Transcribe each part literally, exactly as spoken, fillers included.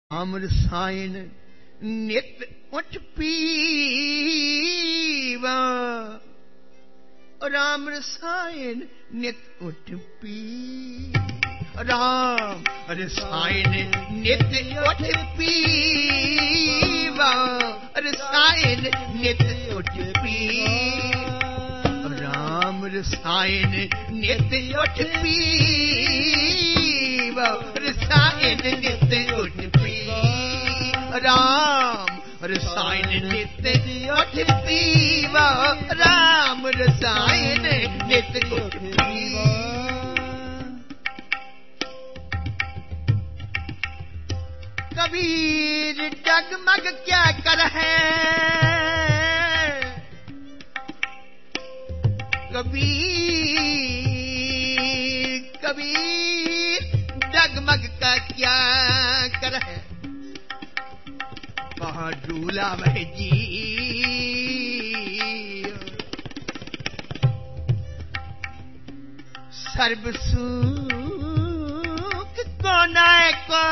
राम रसायन नित उठ पीवा, राम रसायन नित उठ पी, राम रसायन नित उठ पीवा, रसायन नित उठ पी, राम रसायन नित उठ पीवा, रसायन नित उठ पी, राम रसायन नित उठ पीवा, राम रसायन नित उठ पीवा। कबीर डगमग क्या कर है, कबीर कबीर डगमग का क्या कर है, कहाँ डूला वह जी, सर्वसुख को नाय को,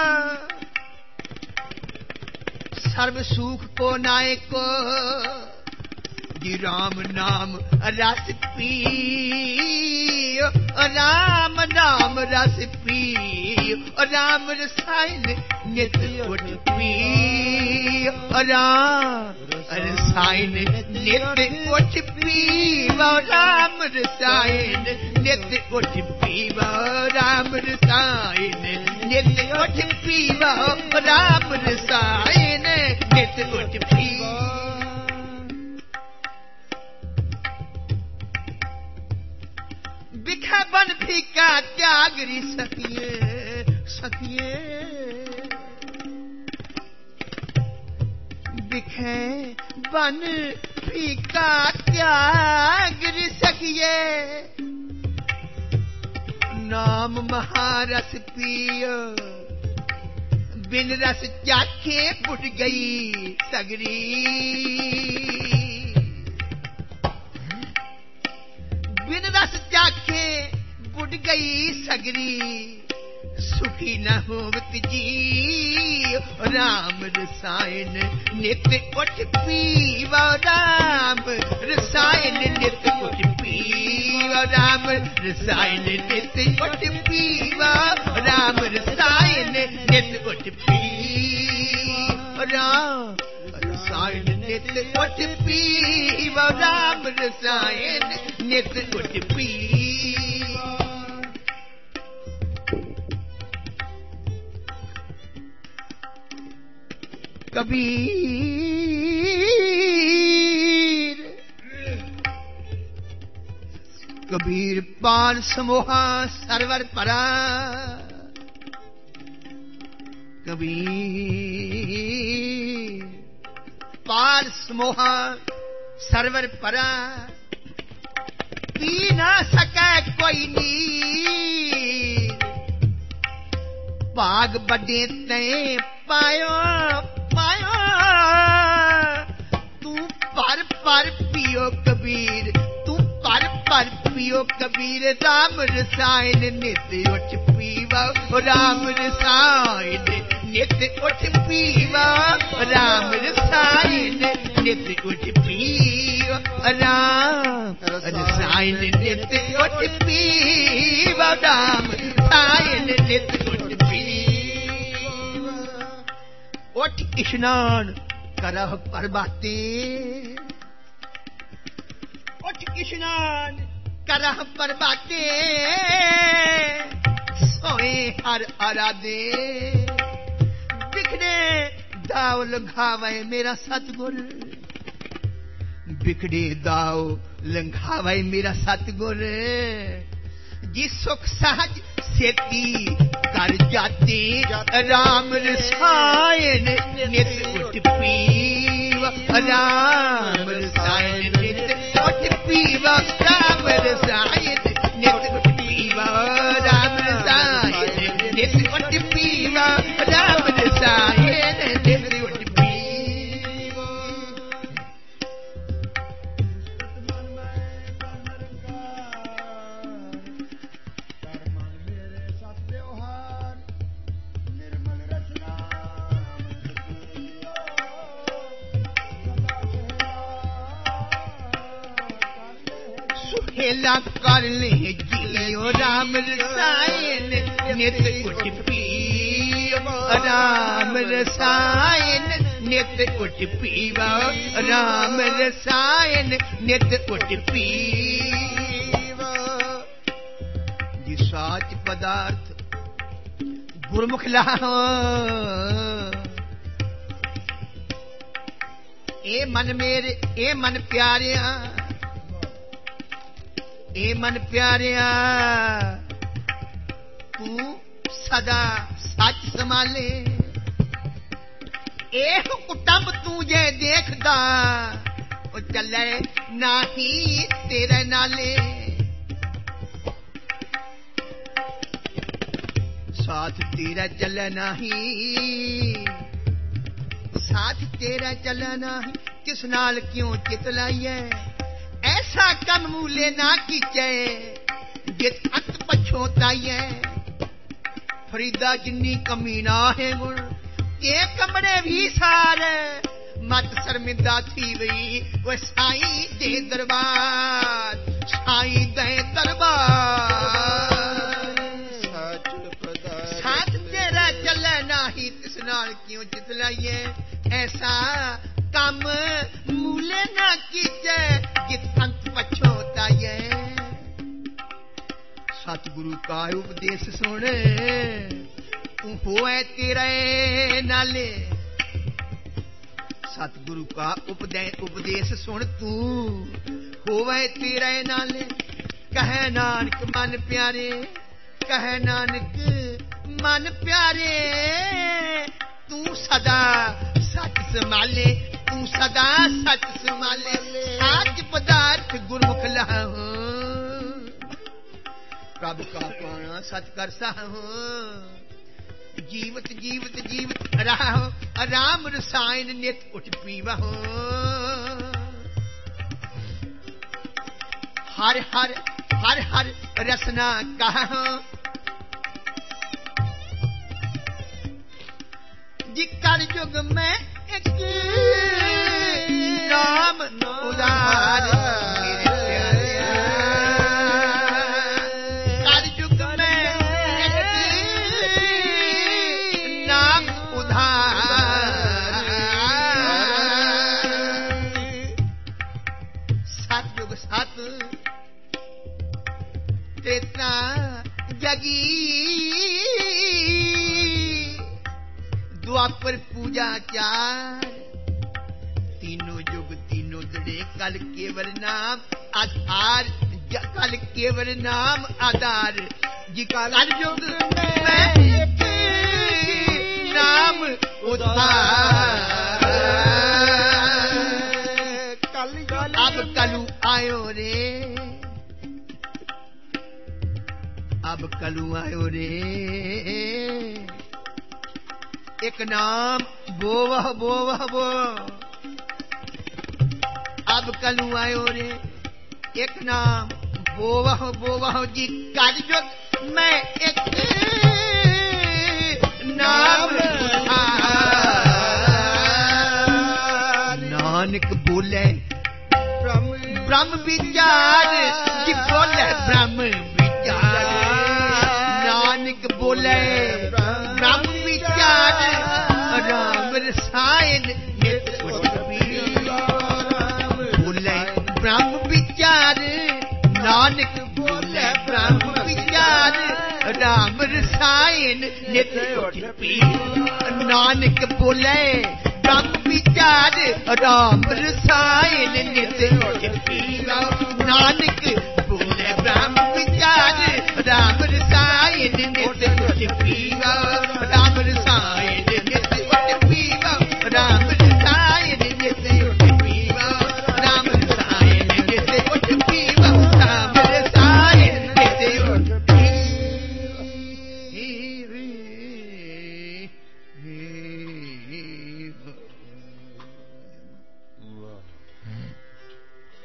सर्वसुख को नाय को, जी राम नाम रस पियो, राम नाम रस पियो, राम रसायन नित उठ पियो, राम रसायन नित उठ पीवा, राम रसायन नित उठ पीवा, राम रसायन नित उठ पीवा, राम रसायन नित उठ पीवा। बिखा बन फीका त्यागरी सखिए सखिए, बिखे बन फीका त्यागरी सखिए, नाम महारस पियो, बिन रस चाखे बुझ गई सगरी, बिन रस चाखे बुझ गई सगरी, सुखी न होवत जी, राम रसायन नित उठ पीवा, राम रसायन नित उठ पीवा, राम रसायन नित उठ पीवा, राम रसायन नित उठ पीवा, राम रसायन नित उठ पीवा, राम रसायन नित उठ पीवा। कबीर कबीर पान समोहा सरवर परा, कबीर पान समोहा सरवर परा, पी ना सके कोई नीर, भाग बड़े ते पायो पायो, तू पर पर पियो कबीर, तू पर पर पियो कबीर, राम रसायन नित उठ पीवा, राम रसायन नित उठ पीवा, राम रसायन नित उठ पीवा, राम रसायन नित उठ पीवा, राम रसायन नित उठ पीवा। उठ स्नान करह परबाते, उठ स्नान करह परबाते, सोए हर आराधे, बिखड़े दाव लंघावे मेरा सतगुर, बिखड़े दाव लंघावे मेरा सतगुर, जी सुख सहज सेती कर जाते, राम रसायन नित उठ पीवा, राम रसायन नित उठ पीवा, राम रसायन नित उठ पीवा, राम रसायन नित उठ पीवा, राम रसायन नित उठ पीवा। हेला कर ले जियो राम रसायन नित उठ पीव राम रसायन नित उठ पीव राम रसायन नित उठ पीव। जी साच पदार्थ गुरमुख लाहो ए मन मेरे ए मन प्यारिया ए मन प्यारिया तू सदा सच संभाले ए कुटुंब तू जे देखदा ओ चले नाही तेरे नाले साथ तेरा चले नाही साथ तेरा चले नाही किस नाल क्यों चित लाइए ऐसा कम मूले ना कीचे जित अंत पछोताइए फरीदा जिन्नी कमी ना है गुण ये कमरे भी सारे मत शर्मिंदा थी वही वो साईं दे दरबार साईं दे दरबार साथ तेरा चले नाही तिस नाल क्यों चित लाइए ऐसा कम मूले ना कीचे जित अंत पछोताइए। सतगुरु का उपदेश सुन तू होए तेरे नाले सतगुरु का उपदेश उपदेश सुन तू होए तेरे नाले कहे नानक मन प्यारे कहे नानक मन प्यारे तू सदा सच संभाले तू सदा सच संभाले साच पदार्थ गुरमुख लाहो प्रभु का पाना सच कर साहो जीवत जीवत जीवत रहो राम रसायन नित उठ पीवहो हर हर हर हर रसना कहो जी कर युग में एक नाम उदार कर युग में एक नाम उधार सत युग सत त्रेता जगी द्वापर पूजा चार तीनों युग तीनों दड़े कल केवल नाम आधार कल केवल नाम आधार जी कल युग में एक नाम उधार अब कलू आयो रे अब कलू आयो रे एक नाम बोवह बोवह बो अब कलू आयो रे एक नाम बोवह बोवह जी कलयुग में एक नाम नानक बोले ब्रह्म विचार जी बोले ब्रह्म विचार नानक बोले ब्रह्म विचार राम रसायन नित उठ बोले ब्रह्म विचार नानक बोले ब्रह्म विचार राम रसायन नित उठ नानक बोले ब्रह्म विचार राम रसायन नित उठ नानक